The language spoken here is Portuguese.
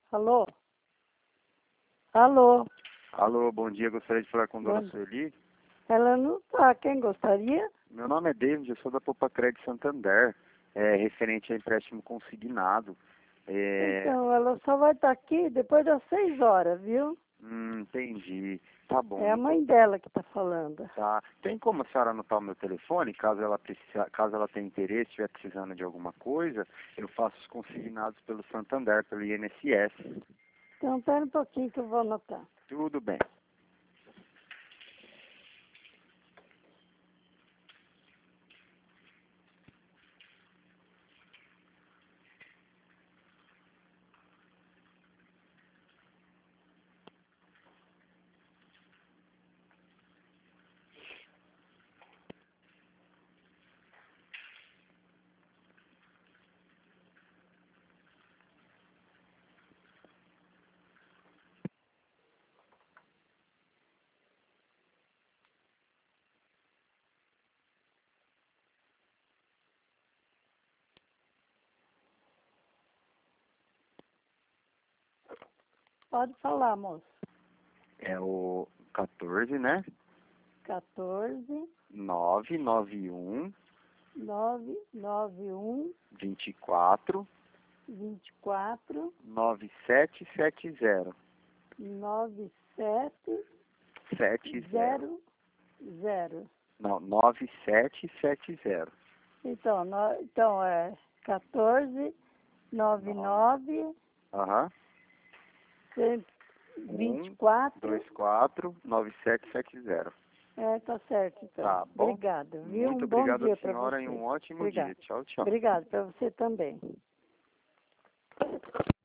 Alô? Alô? Alô, bom dia. Gostaria de falar com a Bom dona dia. Sueli. Ela não tá. Quem gostaria? Meu nome é David, eu sou da Popacred Santander, referente a empréstimo consignado. Então, ela só vai estar aqui depois das 6 horas, viu? Entendi. Tá bom. É a mãe dela que tá falando. Tá. Tem como a senhora anotar o meu telefone, caso ela tenha interesse, estiver precisando de alguma coisa, eu faço os consignados pelo Santander, pelo INSS. Então, pera um pouquinho que eu vou anotar. Tudo bem. Pode falar, moço. É o 14, né? 14 991 991 24 24 9770. 9700. Não, 9770. Então é 14 99 Aham. 24. 24 9770. Tá certo, então. Tá bom? Obrigada, viu? Muito Um bom obrigado dia à para senhora você. e um ótimo Obrigada. dia. Tchau, tchau. Obrigada para você também.